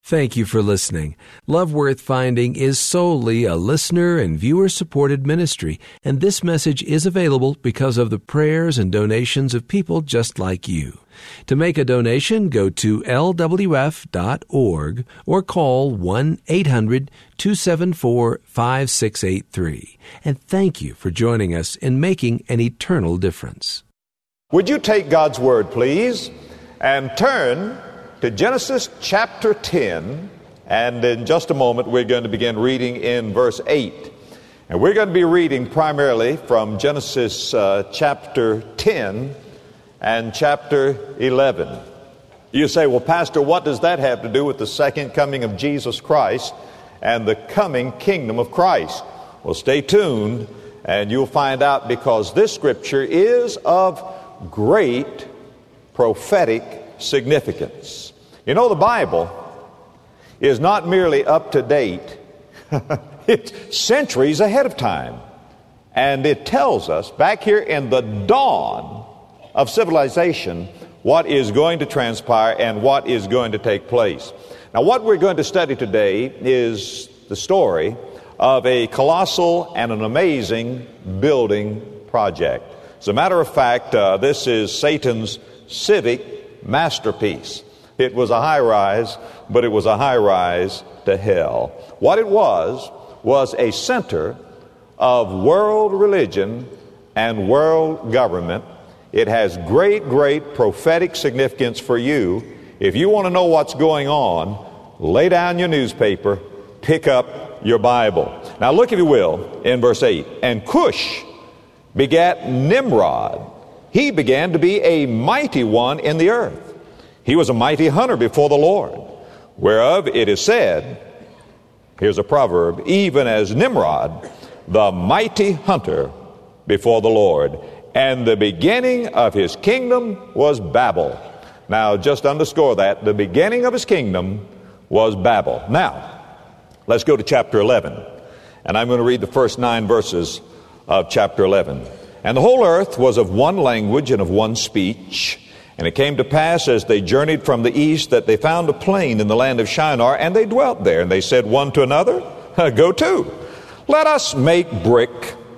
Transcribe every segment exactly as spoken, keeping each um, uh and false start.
Thank you for listening. Love Worth Finding is solely a listener and viewer-supported ministry, and this message is available because of the prayers and donations of people just like you. To make a donation, go to L W F dot org or call one eight hundred two seven four five six eight three. And thank you for joining us in making an eternal difference. Would you take God's Word, please, and turn to Genesis chapter ten, and in just a moment we're going to begin reading in verse eight. And we're going to be reading primarily from Genesis uh, chapter ten and chapter eleven. You say, well, Pastor, what does that have to do with the second coming of Jesus Christ and the coming kingdom of Christ? Well, stay tuned and you'll find out, because this scripture is of great prophetic significance. You know, the Bible is not merely up to date, it's centuries ahead of time. And it tells us back here in the dawn of civilization what is going to transpire and what is going to take place. Now, what we're going to study today is the story of a colossal and an amazing building project. As a matter of fact, uh, this is Satan's civic masterpiece. It was a high-rise, but it was a high-rise to hell. What it was, was a center of world religion and world government. It has great, great prophetic significance for you. If you want to know what's going on, lay down your newspaper, pick up your Bible. Now look, if you will, in verse eight. And Cush begat Nimrod. He began to be a mighty one in the earth. He was a mighty hunter before the Lord, whereof it is said, here's a proverb, even as Nimrod, the mighty hunter before the Lord. And the beginning of his kingdom was Babel. Now, just underscore that. The beginning of his kingdom was Babel. Now, let's go to chapter eleven. And I'm going to read the first nine verses of chapter eleven. And the whole earth was of one language and of one speech. And it came to pass, as they journeyed from the east, that they found a plain in the land of Shinar, and they dwelt there. And they said one to another, go to, let us make brick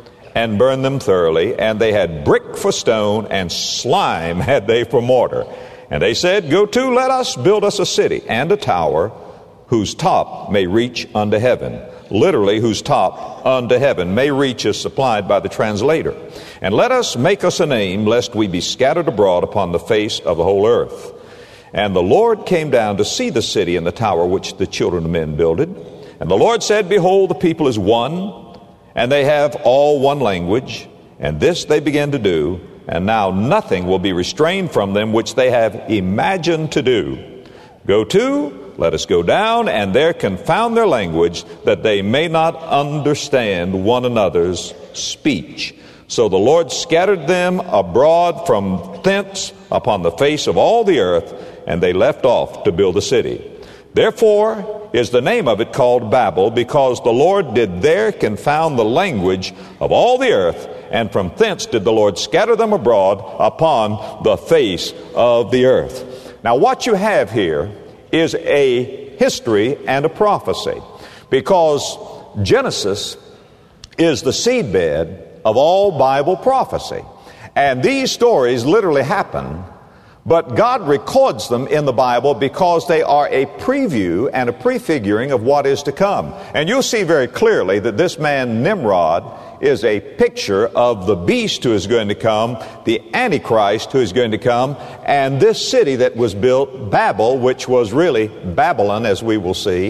and burn them thoroughly. And they had brick for stone, and slime had they for mortar. And they said, go to, let us build us a city and a tower, whose top may reach unto heaven. Literally, whose top unto heaven. May reach is supplied by the translator. And let us make us a name, lest we be scattered abroad upon the face of the whole earth. And the Lord came down to see the city and the tower which the children of men builded. And the Lord said, behold, the people is one, and they have all one language. And this they began to do, and now nothing will be restrained from them which they have imagined to do. Go to, let us go down, and there confound their language, that they may not understand one another's speech. So the Lord scattered them abroad from thence upon the face of all the earth, and they left off to build a city. Therefore is the name of it called Babel, because the Lord did there confound the language of all the earth, and from thence did the Lord scatter them abroad upon the face of the earth. Now what you have here is a history and a prophecy, because Genesis is the seedbed of all Bible prophecy. And these stories literally happen, but God records them in the Bible because they are a preview and a prefiguring of what is to come. And you'll see very clearly that this man Nimrod is a picture of the beast who is going to come, the Antichrist who is going to come, and this city that was built, Babel, which was really Babylon, as we will see,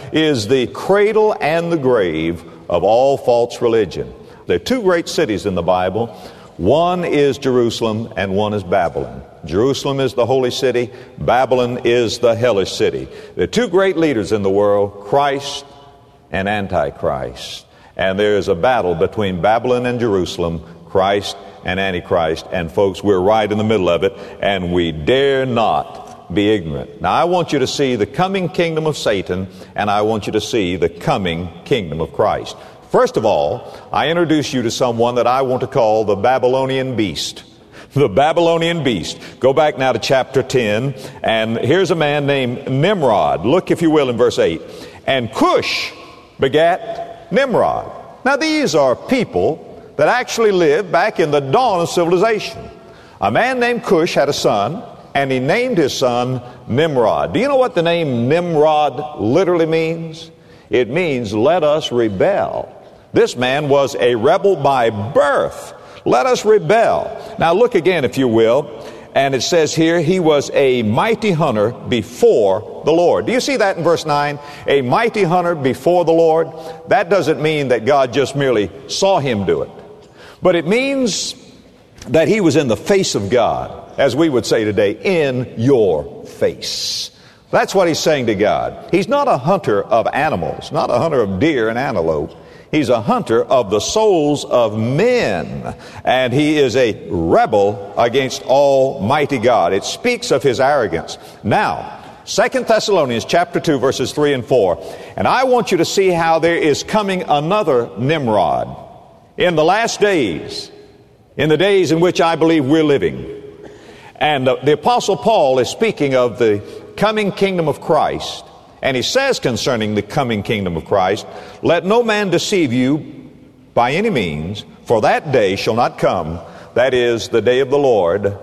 is the cradle and the grave of all false religion. There are two great cities in the Bible. One is Jerusalem and one is Babylon. Jerusalem is the holy city. Babylon is the hellish city. There are two great leaders in the world, Christ and Antichrist. And there is a battle between Babylon and Jerusalem, Christ and Antichrist. And folks, we're right in the middle of it, and we dare not be ignorant. Now, I want you to see the coming kingdom of Satan, and I want you to see the coming kingdom of Christ. First of all, I introduce you to someone that I want to call the Babylonian beast. The Babylonian beast. Go back now to chapter ten, and here's a man named Nimrod. Look, if you will, in verse eight. And Cush begat Nimrod. Now these are people that actually lived back in the dawn of civilization. A man named Cush had a son, and he named his son Nimrod. Do you know what the name Nimrod literally means? It means, let us rebel. This man was a rebel by birth. Let us rebel. Now look again, if you will, and it says here, he was a mighty hunter before the Lord. Do you see that in verse nine? A mighty hunter before the Lord. That doesn't mean that God just merely saw him do it, but it means that he was in the face of God, as we would say today, in your face. That's what he's saying to God. He's not a hunter of animals, not a hunter of deer and antelope. He's a hunter of the souls of men, and he is a rebel against Almighty God. It speaks of his arrogance. Now, Second Thessalonians chapter two, verses three and four, and I want you to see how there is coming another Nimrod in the last days, in the days in which I believe we're living. And uh, the Apostle Paul is speaking of the coming kingdom of Christ. And he says concerning the coming kingdom of Christ, let no man deceive you by any means, for that day shall not come, that is, the day of the Lord.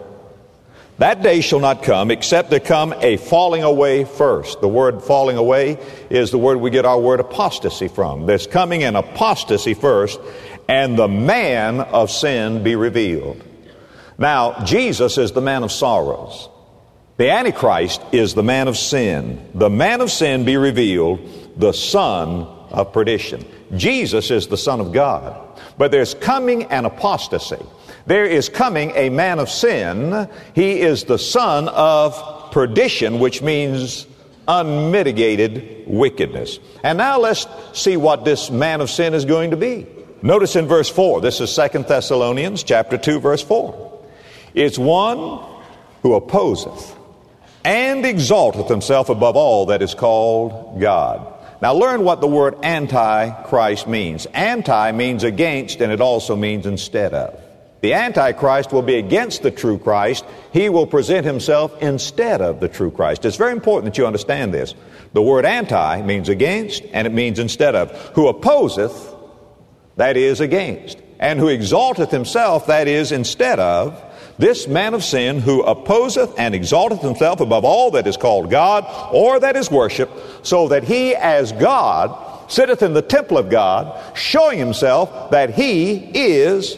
That day shall not come, except there come a falling away first. The word falling away is the word we get our word apostasy from. There's coming an apostasy first, and the man of sin be revealed. Now, Jesus is the man of sorrows. The Antichrist is the man of sin. The man of sin be revealed, the son of perdition. Jesus is the Son of God. But there's coming an apostasy. There is coming a man of sin. He is the son of perdition, which means unmitigated wickedness. And now let's see what this man of sin is going to be. Notice in verse four, this is Second Thessalonians chapter two, verse four. It's one who opposeth and exalteth himself above all that is called God. Now learn what the word Antichrist means. Anti means against, and it also means instead of. The Antichrist will be against the true Christ. He will present himself instead of the true Christ. It's very important that you understand this. The word anti means against, and it means instead of. Who opposeth, that is against. And who exalteth himself, that is instead of. This man of sin who opposeth and exalteth himself above all that is called God or that is worshipped, so that he as God sitteth in the temple of God, showing himself that he is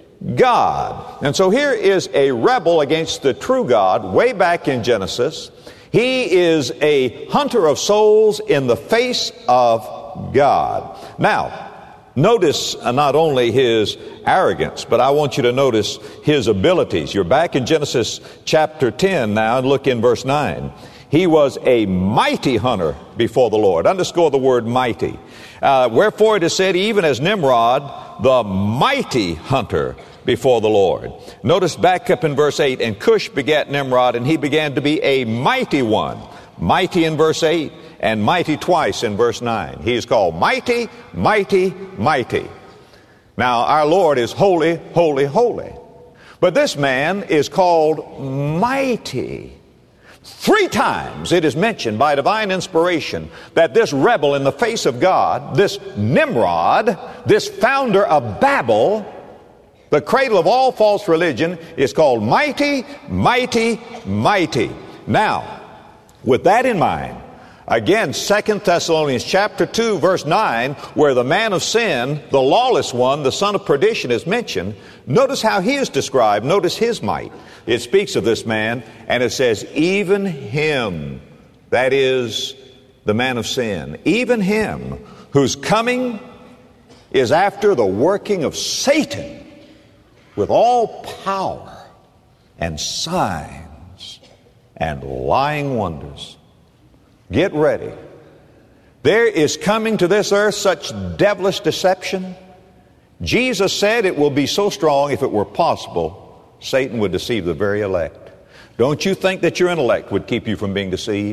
God. And so here is a rebel against the true God way back in Genesis. He is a hunter of souls in the face of God. Now, notice not only his arrogance, but I want you to notice his abilities. You're back in Genesis chapter ten now, and look in verse nine. He was a mighty hunter before the Lord. Underscore the word mighty. Uh, wherefore it is said, even as Nimrod, the mighty hunter before the Lord. Notice back up in verse eight, and Cush begat Nimrod, and he began to be a mighty one. Mighty in verse eight, and mighty twice in verse nine. He is called mighty, mighty, mighty. Now, our Lord is holy, holy, holy. But this man is called mighty. Three times it is mentioned by divine inspiration that this rebel in the face of God, this Nimrod, this founder of Babel, the cradle of all false religion, is called mighty, mighty, mighty. Now, with that in mind, again, Second Thessalonians chapter two, verse nine, where the man of sin, the lawless one, the son of perdition is mentioned, notice how he is described. Notice his might. It speaks of this man, and it says, even him, that is the man of sin, even him whose coming is after the working of Satan with all power and signs and lying wonders. Get ready. There is coming to this earth such devilish deception. Jesus said it will be so strong, if it were possible, Satan would deceive the very elect. Don't you think that your intellect would keep you from being deceived?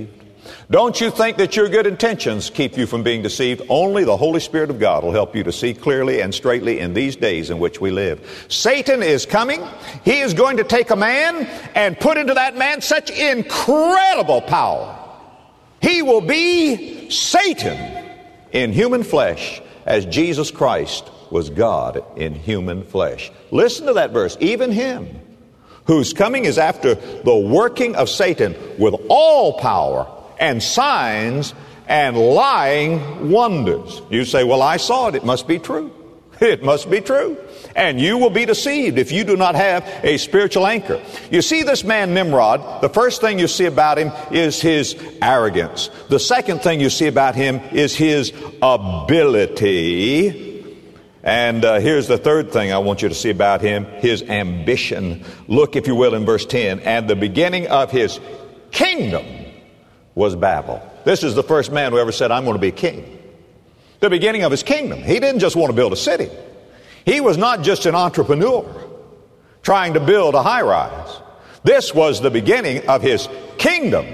Don't you think that your good intentions keep you from being deceived? Only the Holy Spirit of God will help you to see clearly and straightly in these days in which we live. Satan is coming. He is going to take a man and put into that man such incredible power. He will be Satan in human flesh as Jesus Christ was God in human flesh. Listen to that verse. Even him whose coming is after the working of Satan with all power and signs and lying wonders. You say, well, I saw it. It must be true. It must be true. And you will be deceived if you do not have a spiritual anchor. You see this man Nimrod, the first thing you see about him is his arrogance. The second thing you see about him is his ability. And uh, here's the third thing I want you to see about him, his ambition. Look, if you will, in verse ten. And the beginning of his kingdom was Babel. This is the first man who ever said, I'm going to be king. The beginning of his kingdom. He didn't just want to build a city. He was not just an entrepreneur trying to build a high-rise. This was the beginning of his kingdom.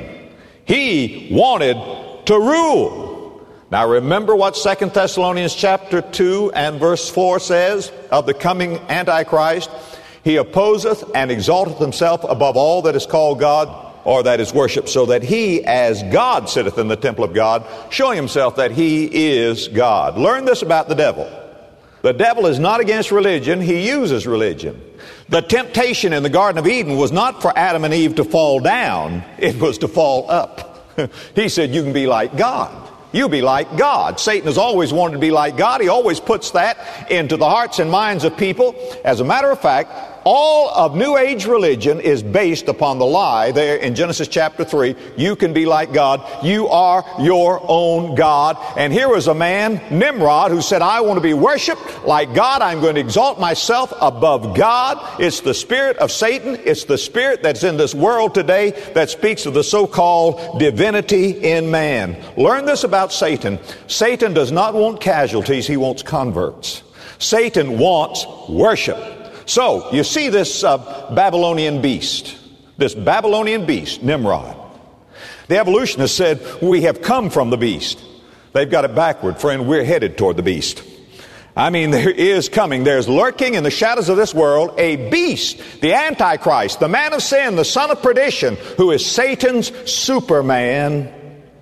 He wanted to rule. Now remember what Second Thessalonians chapter two and verse four says of the coming Antichrist. He opposeth and exalteth himself above all that is called God or that is worshipped, so that he as God sitteth in the temple of God, showing himself that he is God. Learn this about the devil. The devil is not against religion. He uses religion. The temptation in the Garden of Eden was not for Adam and Eve to fall down. It was to fall up. He said, you can be like God. You be like God. Satan has always wanted to be like God. He always puts that into the hearts and minds of people. As a matter of fact, all of New Age religion is based upon the lie there in Genesis chapter three. You can be like God. You are your own God. And here was a man, Nimrod, who said, I want to be worshiped like God. I'm going to exalt myself above God. It's the spirit of Satan. It's the spirit that's in this world today that speaks of the so-called divinity in man. Learn this about Satan. Satan does not want casualties. He wants converts. Satan wants worship. So, you see this uh, Babylonian beast, this Babylonian beast, Nimrod. The evolutionists said, we have come from the beast. They've got it backward, friend. We're headed toward the beast. I mean, there is coming, there's lurking in the shadows of this world a beast, the Antichrist, the man of sin, the son of perdition, who is Satan's Superman.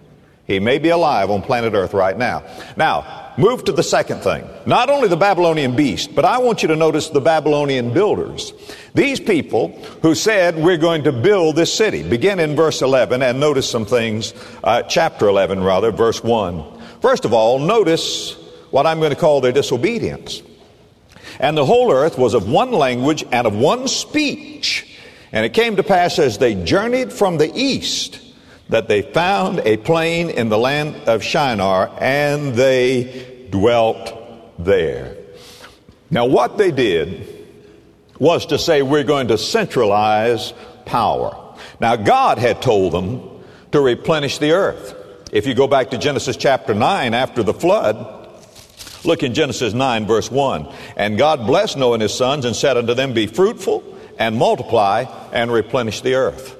He may be alive on planet Earth right now. Now, move to the second thing. Not only the Babylonian beast, but I want you to notice the Babylonian builders. These people who said, we're going to build this city. Begin in verse eleven and notice some things, uh, chapter eleven rather, verse one. First of all, notice what I'm going to call their disobedience. And the whole earth was of one language and of one speech. And it came to pass as they journeyed from the east, that they found a plain in the land of Shinar, and they dwelt there. Now what they did was to say, we're going to centralize power. Now God had told them to replenish the earth. If you go back to Genesis chapter nine after the flood, look in Genesis nine verse one. And God blessed Noah and his sons and said unto them, be fruitful and multiply and replenish the earth.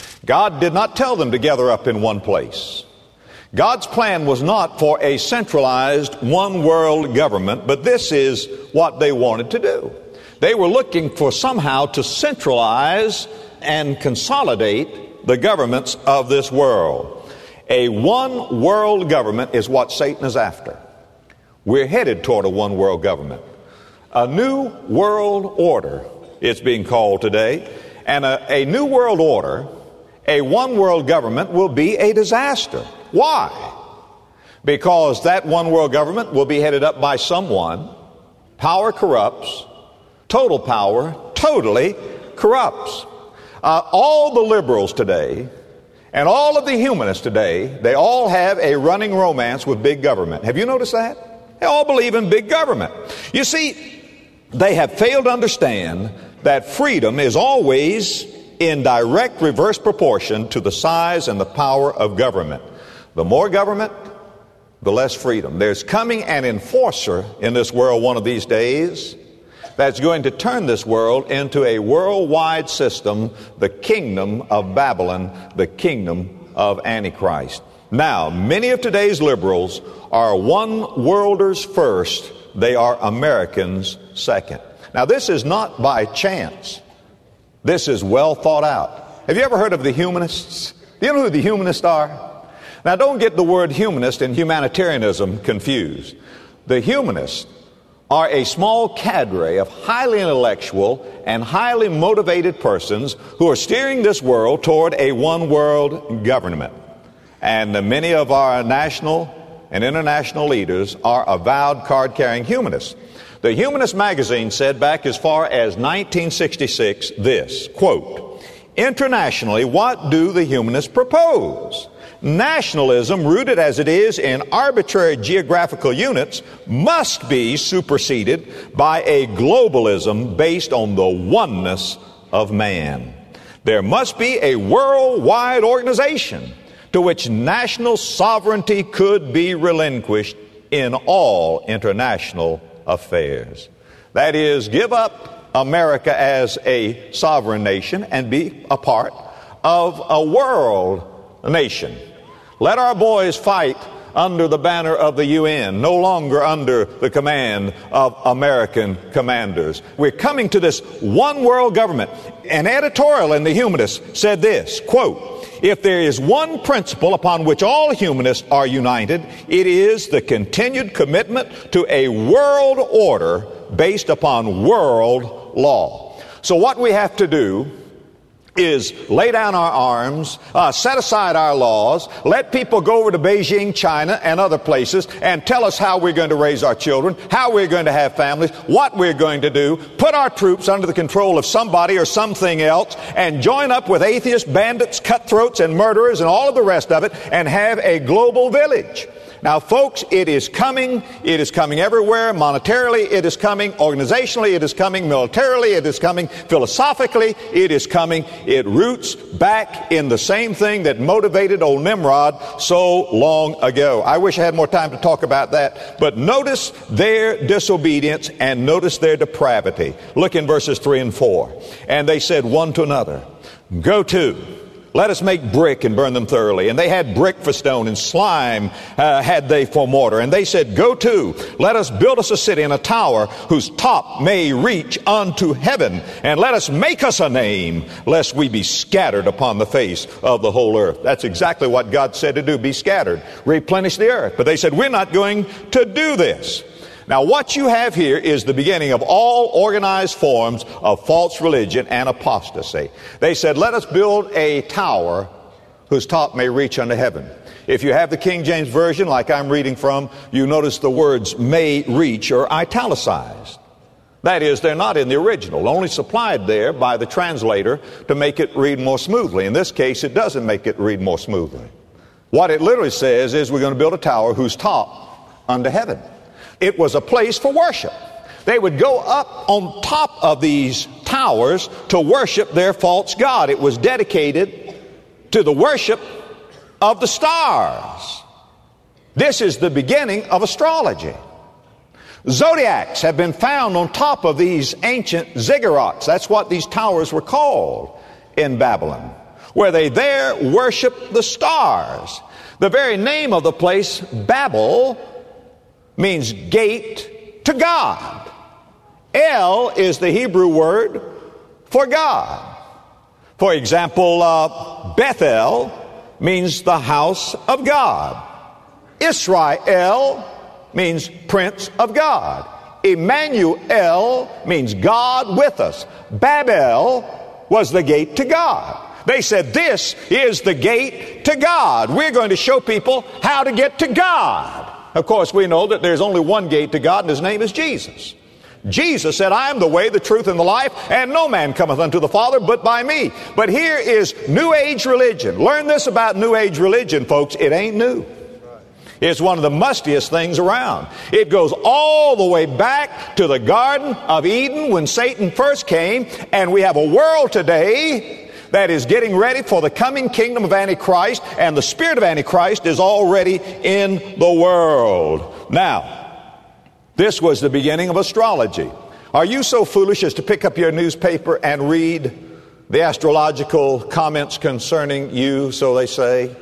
God did not tell them to gather up in one place. God's plan was not for a centralized one world government, but this is what they wanted to do. They were looking for somehow to centralize and consolidate the governments of this world. A one world government is what Satan is after. We're headed toward a one world government. A new world order, it's being called today, and a, a new world order, a one world government will be a disaster. Why? Because that one world government will be headed up by someone. Power corrupts. Total power totally corrupts. Uh, all the liberals today and all of the humanists today, they all have a running romance with big government. Have you noticed that? They all believe in big government. You see, they have failed to understand that freedom is always in direct reverse proportion to the size and the power of government. The more government, the less freedom. There's coming an enforcer in this world one of these days that's going to turn this world into a worldwide system, the kingdom of Babylon, the kingdom of Antichrist. Now, many of today's liberals are one-worlders first. They are Americans second. Now, this is not by chance. This is well thought out. Have you ever heard of the humanists? Do you know who the humanists are? Now, don't get the word humanist and humanitarianism confused. The humanists are a small cadre of highly intellectual and highly motivated persons who are steering this world toward a one-world government. And many of our national and international leaders are avowed card-carrying humanists. The Humanist magazine said back as far as nineteen sixty-six this, quote, "Internationally, what do the humanists propose? Nationalism, rooted as it is in arbitrary geographical units, must be superseded by a globalism based on the oneness of man. There must be a worldwide organization to which national sovereignty could be relinquished in all international affairs." That is, give up America as a sovereign nation and be a part of a world nation. Let our boys fight under the banner of the U N, no longer under the command of American commanders. We're coming to this one world government. An editorial in the Humanists said this, quote, "If there is one principle upon which all humanists are united, it is the continued commitment to a world order based upon world law." So what we have to do is lay down our arms, uh, set aside our laws, let people go over to Beijing, China, and other places and tell us how we're going to raise our children, how we're going to have families, what we're going to do, put our troops under the control of somebody or something else, and join up with atheists, bandits, cutthroats, and murderers, and all of the rest of it, and have a global village. Now, folks, it is coming. It is coming everywhere. Monetarily, it is coming. Organizationally, it is coming. Militarily, it is coming. Philosophically, it is coming. It roots back in the same thing that motivated old Nimrod so long ago. I wish I had more time to talk about that. But notice their disobedience and notice their depravity. Look in verses three and four. "And they said one to another, 'Go to, let us make brick and burn them thoroughly.' And they had brick for stone, and slime uh, had they for mortar. And they said, 'Go to, let us build us a city and a tower whose top may reach unto heaven. And let us make us a name, lest we be scattered upon the face of the whole earth.'" That's exactly what God said to do, be scattered, replenish the earth. But they said, "We're not going to do this." Now, what you have here is the beginning of all organized forms of false religion and apostasy. They said, "Let us build a tower whose top may reach unto heaven." If you have the King James Version, like I'm reading from, you notice the words "may reach" are italicized. That is, they're not in the original, only supplied there by the translator to make it read more smoothly. In this case, it doesn't make it read more smoothly. What it literally says is we're going to build a tower whose top unto heaven. It was a place for worship. They would go up on top of these towers to worship their false god. It was dedicated to the worship of the stars. This is the beginning of astrology. Zodiacs have been found on top of these ancient ziggurats. That's what these towers were called in Babylon, where they there worship the stars. The very name of the place, Babel, means gate to God. El is the Hebrew word for God. For example, uh, Bethel means the house of God. Israel means Prince of God. Emmanuel means God with us. Babel was the gate to God. They said, "This is the gate to God. We're going to show people how to get to God." Of course, we know that there's only one gate to God, and His name is Jesus. Jesus said, "I am the way, the truth, and the life, and no man cometh unto the Father but by me." But here is New Age religion. Learn this about New Age religion, folks. It ain't new. It's one of the mustiest things around. It goes all the way back to the Garden of Eden when Satan first came, and we have a world today that is getting ready for the coming kingdom of Antichrist, and the spirit of Antichrist is already in the world. Now, this was the beginning of astrology. Are you so foolish as to pick up your newspaper and read the astrological comments concerning you, so they say?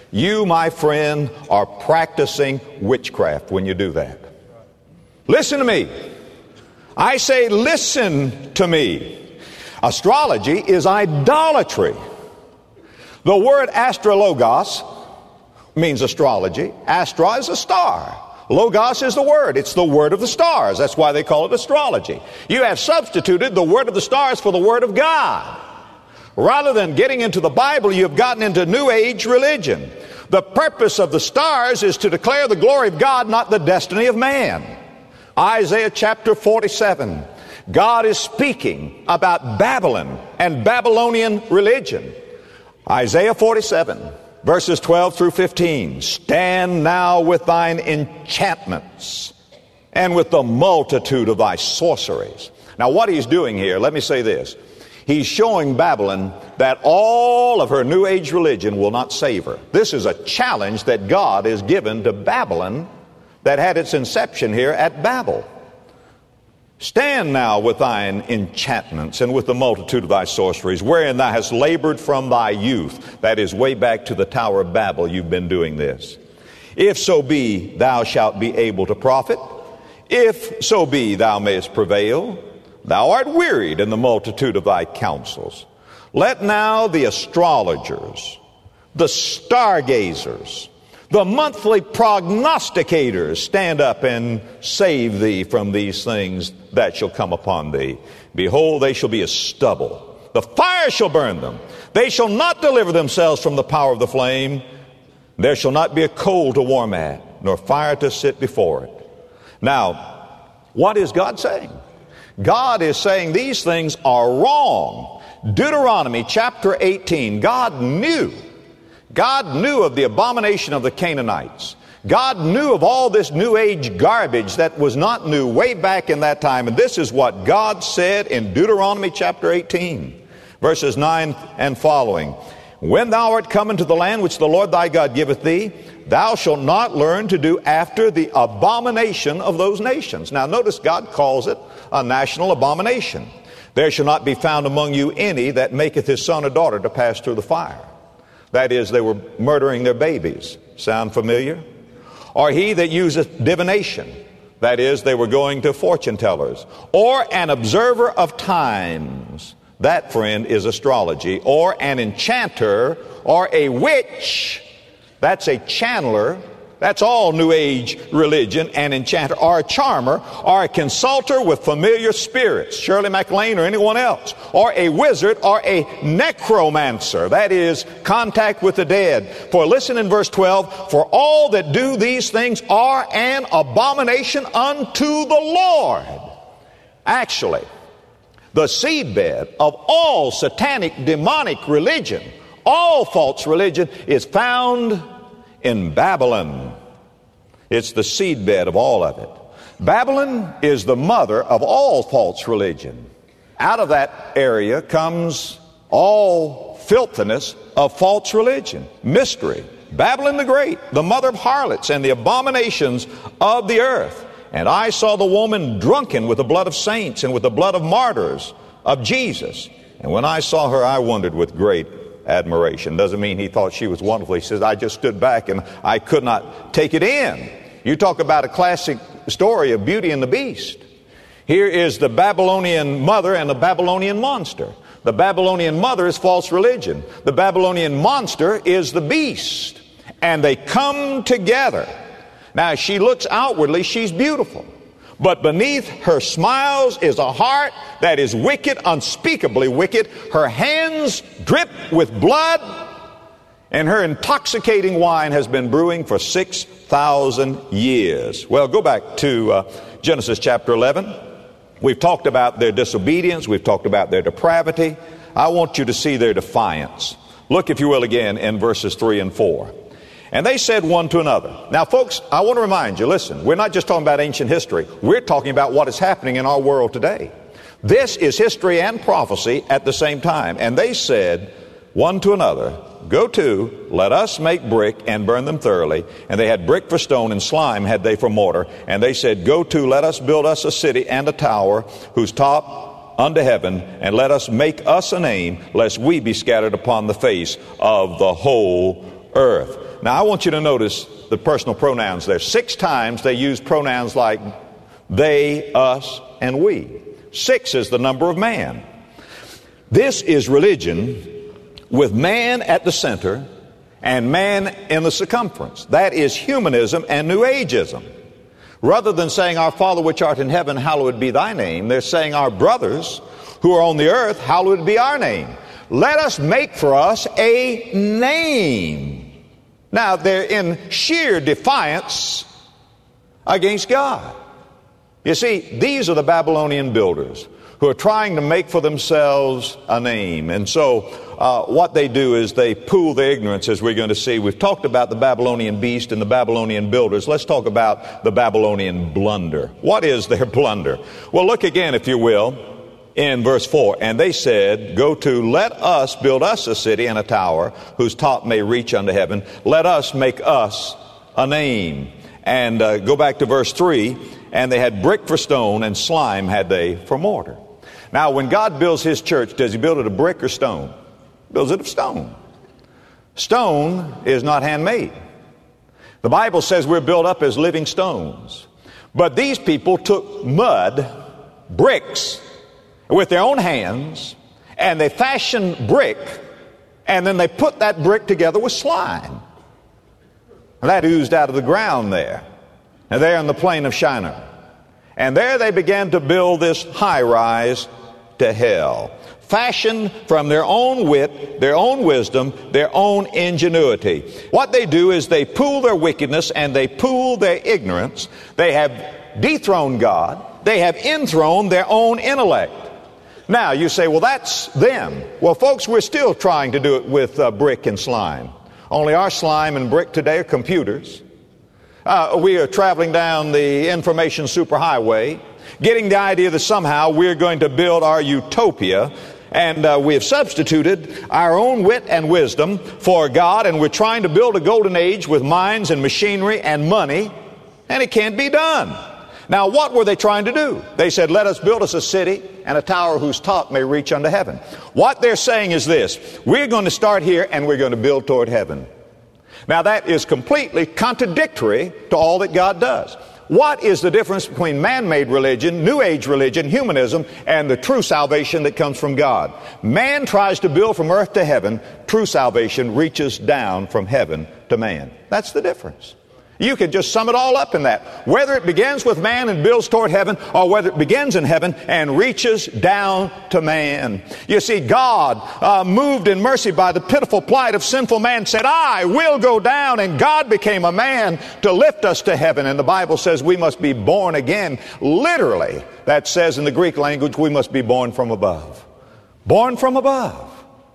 You, my friend, are practicing witchcraft when you do that. Listen to me. I say listen to me. Astrology is idolatry. The word astrologos means astrology. Astra is a star. Logos is the word. It's the word of the stars. That's why they call it astrology. You have substituted the word of the stars for the word of God. Rather than getting into the Bible, you have gotten into New Age religion. The purpose of the stars is to declare the glory of God, not the destiny of man. Isaiah chapter forty-seven. God is speaking about Babylon and Babylonian religion. Isaiah forty-seven, verses twelve through fifteen. Stand now with thine enchantments and with the multitude of thy sorceries. Now what he's doing here, let me say this. He's showing Babylon that all of her New Age religion will not save her. This is a challenge that God has given to Babylon that had its inception here at Babel. Stand now with thine enchantments and with the multitude of thy sorceries, wherein thou hast labored from thy youth. That is way back to the Tower of Babel you've been doing this. If so be thou shalt be able to profit, if so be thou mayest prevail, thou art wearied in the multitude of thy counsels. Let now the astrologers, the stargazers, the monthly prognosticators stand up and save thee from these things that shall come upon thee. Behold, they shall be as stubble. The fire shall burn them. They shall not deliver themselves from the power of the flame. There shall not be a coal to warm at, nor fire to sit before it. Now, what is God saying? God is saying these things are wrong. Deuteronomy chapter eighteen, God knew. God knew of the abomination of the Canaanites. God knew of all this New Age garbage that was not new way back in that time. And this is what God said in Deuteronomy chapter eighteen, verses nine and following. When thou art come into the land which the Lord thy God giveth thee, thou shalt not learn to do after the abomination of those nations. Now notice God calls it a national abomination. There shall not be found among you any that maketh his son or daughter to pass through the fire. That is, they were murdering their babies. Sound familiar? Or he that useth divination. That is, they were going to fortune tellers. Or an observer of times. That, friend, is astrology. Or an enchanter, or a witch. That's a channeler. That's all New Age religion, an enchanter, or a charmer, or a consulter with familiar spirits, Shirley MacLaine or anyone else, or a wizard, or a necromancer, that is, contact with the dead. For listen in verse twelve, for all that do these things are an abomination unto the Lord. Actually, the seedbed of all satanic, demonic religion, all false religion, is found in Babylon. It's the seedbed of all of it. Babylon is the mother of all false religion. Out of that area comes all filthiness of false religion, mystery. Babylon the Great, the mother of harlots and the abominations of the earth. And I saw the woman drunken with the blood of saints and with the blood of martyrs of Jesus. And when I saw her, I wondered with great admiration. Doesn't mean he thought she was wonderful. He says, I just stood back and I could not take it in. You talk about a classic story of Beauty and the Beast. Here is the Babylonian mother and the Babylonian monster. The Babylonian mother is false religion. The Babylonian monster is the beast. And they come together. Now, she looks outwardly, she's beautiful. But beneath her smiles is a heart that is wicked, unspeakably wicked. Her hands drip with blood, and her intoxicating wine has been brewing for six thousand years. Well, go back to uh, Genesis chapter eleven. We've talked about their disobedience. We've talked about their depravity. I want you to see their defiance. Look, if you will, again in verses three and four. And they said one to another. Now, folks, I want to remind you, listen, we're not just talking about ancient history. We're talking about what is happening in our world today. This is history and prophecy at the same time. And they said one to another, go to, let us make brick and burn them thoroughly. And they had brick for stone and slime had they for mortar. And they said, go to, let us build us a city and a tower whose top unto heaven, and let us make us a name, lest we be scattered upon the face of the whole earth. Now, I want you to notice the personal pronouns there. Six times they use pronouns like they, us, and we. Six is the number of man. This is religion with man at the center and man in the circumference. That is humanism and New Ageism. Rather than saying, our Father which art in heaven, hallowed be thy name, they're saying, our brothers who are on the earth, hallowed be our name. Let us make for us a name. Now, they're in sheer defiance against God. You see, these are the Babylonian builders who are trying to make for themselves a name. And so uh, what they do is they pool their ignorance, as we're going to see. We've talked about the Babylonian beast and the Babylonian builders. Let's talk about the Babylonian blunder. What is their blunder? Well, look again, if you will, in verse four. And they said, go to, let us build us a city and a tower whose top may reach unto heaven. Let us make us a name. And uh, go back to verse three. And they had brick for stone and slime had they for mortar. Now, when God builds His church, does He build it of brick or stone? He builds it of stone. Stone is not handmade. The Bible says we're built up as living stones. But these people took mud, bricks, with their own hands, and they fashioned brick, and then they put that brick together with slime. And that oozed out of the ground there. And there in the plain of Shinar. And there they began to build this high-rise to hell, fashioned from their own wit, their own wisdom, their own ingenuity. What they do is they pool their wickedness and they pool their ignorance. They have dethroned God. They have enthroned their own intellect. Now, you say, well, that's them. Well, folks, we're still trying to do it with uh, brick and slime. Only our slime and brick today are computers. Uh, we are traveling down the information superhighway, getting the idea that somehow we're going to build our utopia, and uh, we have substituted our own wit and wisdom for God, and we're trying to build a golden age with mines and machinery and money, and it can't be done. Now, what were they trying to do? They said, let us build us a city and a tower whose top may reach unto heaven. What they're saying is this: we're going to start here and we're going to build toward heaven. Now, that is completely contradictory to all that God does. What is the difference between man-made religion, New Age religion, humanism, and the true salvation that comes from God? Man tries to build from earth to heaven. True salvation reaches down from heaven to man. That's the difference. You can just sum it all up in that. Whether it begins with man and builds toward heaven, or whether it begins in heaven and reaches down to man. You see, God, uh, moved in mercy by the pitiful plight of sinful man, said, I will go down, and God became a man to lift us to heaven. And the Bible says we must be born again. Literally, that says in the Greek language, we must be born from above. Born from above.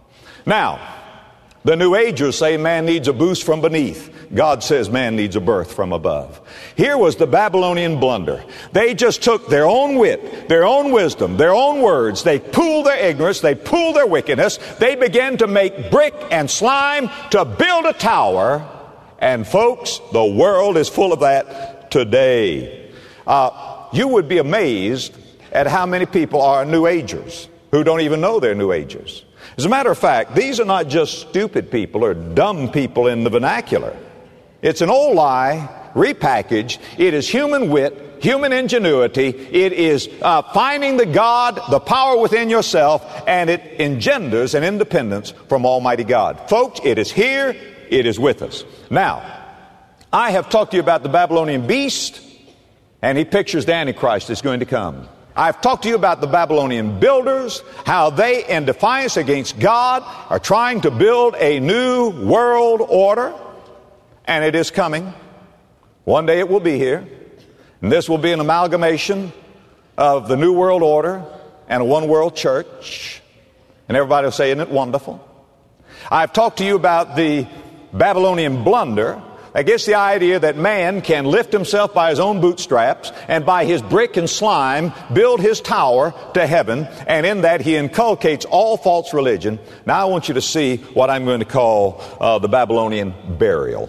Now, the New Agers say man needs a boost from beneath. God says man needs a birth from above. Here was the Babylonian blunder. They just took their own wit, their own wisdom, their own words. They pooled their ignorance. They pooled their wickedness. They began to make brick and slime to build a tower. And folks, the world is full of that today. Uh, you would be amazed at how many people are New Agers who don't even know they're New Agers. As a matter of fact, these are not just stupid people or dumb people in the vernacular. It's an old lie repackaged. It is human wit, human ingenuity. It is uh, finding the God, the power within yourself, and it engenders an independence from Almighty God. Folks, it is here. It is with us. Now, I have talked to you about the Babylonian beast, and he pictures the Antichrist that's going to come. I've talked to you about the Babylonian builders, how they, in defiance against God, are trying to build a new world order, and it is coming. One day it will be here, and this will be an amalgamation of the new world order and a one world church, and everybody will say, isn't it wonderful? I've talked to you about the Babylonian blunder. That gets the idea that man can lift himself by his own bootstraps and by his brick and slime build his tower to heaven, and in that he inculcates all false religion. Now I want you to see what I'm going to call uh, the Babylonian burial.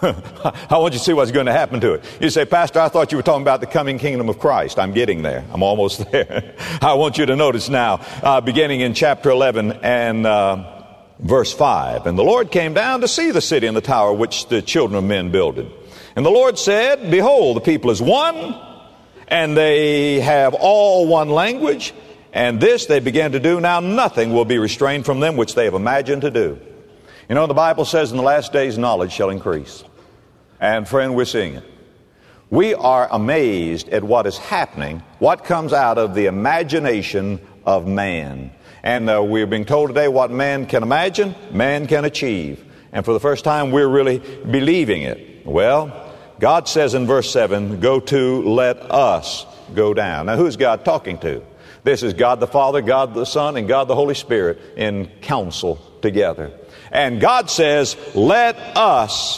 I want you to see what's going to happen to it. You say, Pastor, I thought you were talking about the coming kingdom of Christ. I'm getting there. I'm almost there. I want you to notice now, uh, beginning in chapter eleven and uh, Verse five, and the Lord came down to see the city and the tower which the children of men builded. And the Lord said, behold, the people is one, and they have all one language, and this they began to do. Now nothing will be restrained from them which they have imagined to do. You know, the Bible says in the last days knowledge shall increase. And friend, we're seeing it. We are amazed at what is happening, what comes out of the imagination of man. And uh, we're being told today what man can imagine, man can achieve. And for the first time, we're really believing it. Well, God says in verse seven, go to, let us go down. Now, who's God talking to? This is God the Father, God the Son, and God the Holy Spirit in counsel together. And God says, let us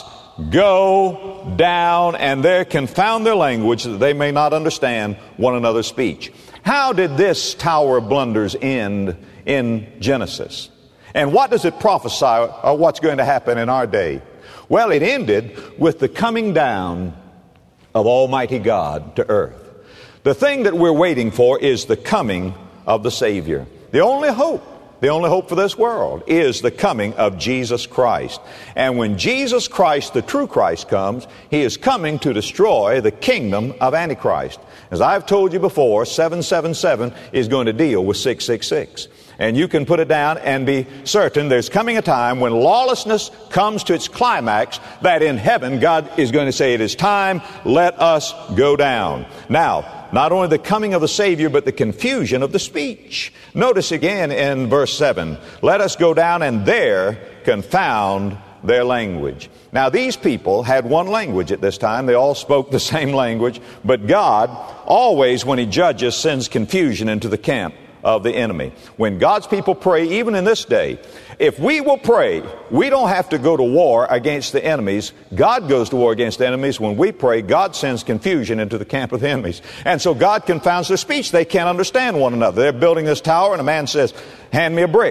go down, and there confound their language that they may not understand one another's speech. How did this Tower of Blunders end in Genesis? And what does it prophesy of what's going to happen in our day? Well, it ended with the coming down of Almighty God to earth. The thing that we're waiting for is the coming of the Savior. The only hope, the only hope for this world is the coming of Jesus Christ. And when Jesus Christ, the true Christ, comes, He is coming to destroy the kingdom of Antichrist. As I've told you before, seven seven seven is going to deal with six six six. And you can put it down and be certain there's coming a time when lawlessness comes to its climax, that in heaven God is going to say, it is time, let us go down. Now, not only the coming of the Savior, but the confusion of the speech. Notice again in verse seven, let us go down and there confound their language. Now, these people had one language at this time. They all spoke the same language. But God always, when He judges, sends confusion into the camp of the enemy. When God's people pray, even in this day, if we will pray, we don't have to go to war against the enemies. God goes to war against the enemies. When we pray, God sends confusion into the camp of the enemies. And so God confounds their speech. They can't understand one another. They're building this tower, and a man says, hand me a brick.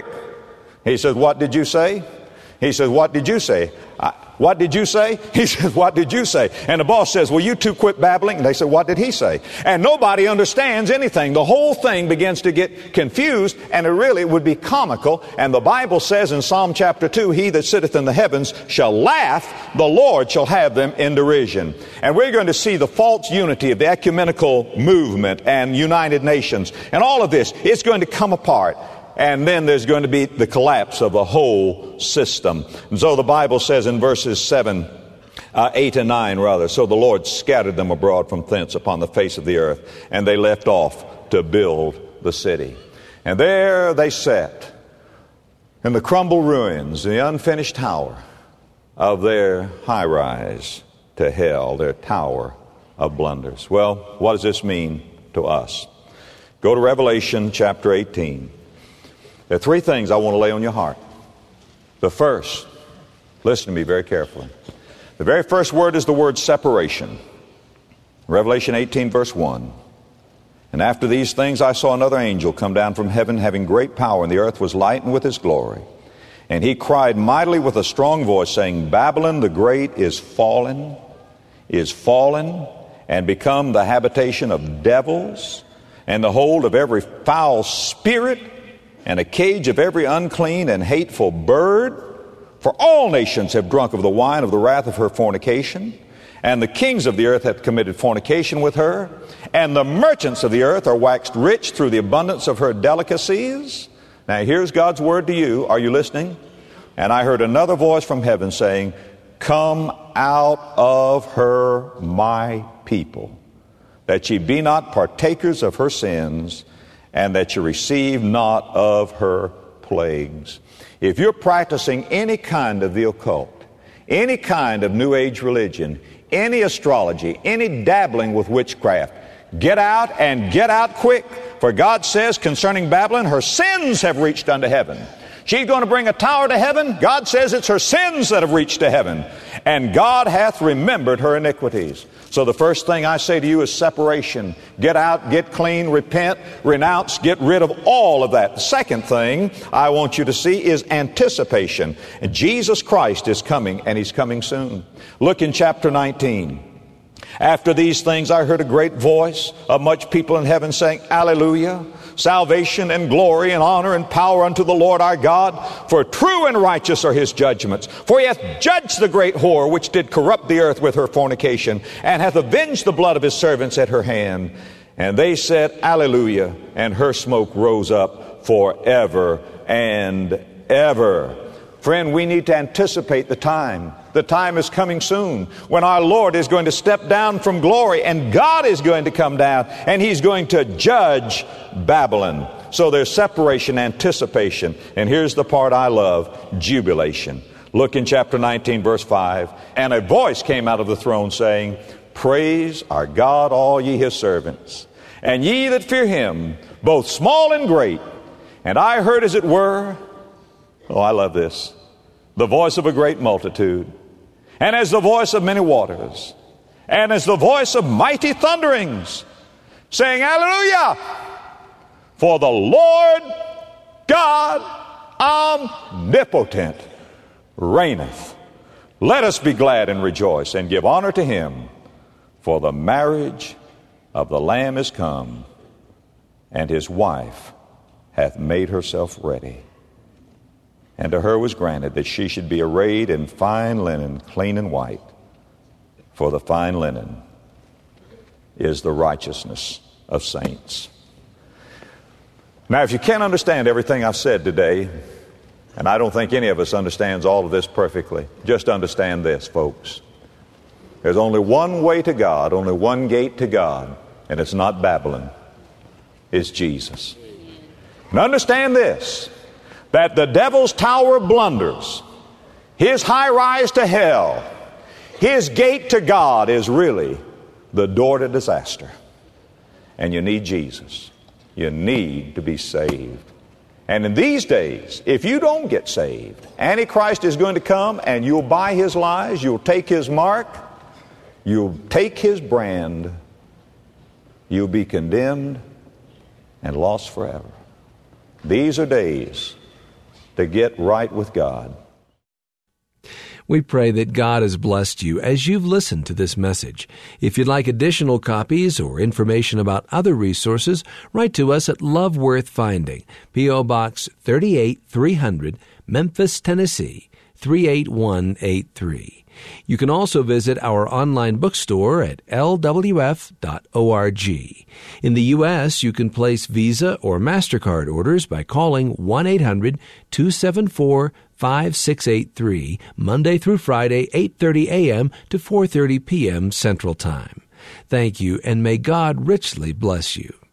He says, what did you say? He says, what did you say? I, what did you say? He says, what did you say? And the boss says, well, you two quit babbling. And they say, what did he say? And nobody understands anything. The whole thing begins to get confused, and it really would be comical. And the Bible says in Psalm chapter two, he that sitteth in the heavens shall laugh, the Lord shall have them in derision. And we're going to see the false unity of the ecumenical movement and United Nations. And all of this, it's going to come apart. And then there's going to be the collapse of the whole system. And so the Bible says in verses seven, uh, eight and nine rather, so the Lord scattered them abroad from thence upon the face of the earth, and they left off to build the city. And there they sat in the crumbled ruins, the unfinished tower of their high rise to hell, their tower of blunders. Well, what does this mean to us? Go to Revelation chapter eighteen. There are three things I want to lay on your heart. The first, listen to me very carefully. The very first word is the word separation. Revelation eighteen verse one. And after these things I saw another angel come down from heaven, having great power, and the earth was lightened with his glory. And he cried mightily with a strong voice, saying, Babylon the great is fallen, is fallen, and become the habitation of devils, and the hold of every foul spirit, and a cage of every unclean and hateful bird. For all nations have drunk of the wine of the wrath of her fornication, and the kings of the earth have committed fornication with her, and the merchants of the earth are waxed rich through the abundance of her delicacies. Now here's God's word to you. Are you listening? And I heard another voice from heaven saying, Come out of her, my people, that ye be not partakers of her sins, and that you receive not of her plagues. If you're practicing any kind of the occult, any kind of New Age religion, any astrology, any dabbling with witchcraft, get out and get out quick. For God says concerning Babylon, her sins have reached unto heaven. She's going to bring a tower to heaven. God says it's her sins that have reached to heaven. And God hath remembered her iniquities. So the first thing I say to you is separation. Get out, get clean, repent, renounce, get rid of all of that. The second thing I want you to see is anticipation. And Jesus Christ is coming, and He's coming soon. Look in chapter nineteen. After these things I heard a great voice of much people in heaven saying, Alleluia. salvation and glory and honor and power unto the Lord our God. For true and righteous are his judgments. For he hath judged the great whore which did corrupt the earth with her fornication, and hath avenged the blood of his servants at her hand. And they said, Alleluia, and her smoke rose up forever and ever. Friend, we need to anticipate the time. The time is coming soon when our Lord is going to step down from glory, and God is going to come down, and he's going to judge Babylon. So there's separation, anticipation, and here's the part I love, jubilation. Look in chapter nineteen, verse five. And a voice came out of the throne saying, Praise our God, all ye his servants, and ye that fear him, both small and great. And I heard, as it were, oh, I love this, the voice of a great multitude, and as the voice of many waters, and as the voice of mighty thunderings, saying, Hallelujah! For the Lord God omnipotent reigneth. Let us be glad and rejoice, and give honor to him, for the marriage of the Lamb is come, and his wife hath made herself ready. And to her was granted that she should be arrayed in fine linen, clean and white. For the fine linen is the righteousness of saints. Now, if you can't understand everything I've said today, and I don't think any of us understands all of this perfectly, just understand this, folks. There's only one way to God, only one gate to God, and it's not Babylon. It's Jesus. And understand this, that the devil's tower of blunders, his high rise to hell, his gate to God is really the door to disaster. And you need Jesus. You need to be saved. And in these days, if you don't get saved, Antichrist is going to come, and you'll buy his lies, you'll take his mark, you'll take his brand, you'll be condemned and lost forever. These are days to get right with God. We pray that God has blessed you as you've listened to this message. If you'd like additional copies or information about other resources, write to us at Love Worth Finding, P O. Box thirty-eight three hundred, Memphis, Tennessee, three eight one eight three. You can also visit our online bookstore at L W F dot org. In the U S, you can place Visa or MasterCard orders by calling one eight hundred two seven four five six eight three, Monday through Friday, eight thirty a.m. to four thirty p.m. Central Time. Thank you, and may God richly bless you.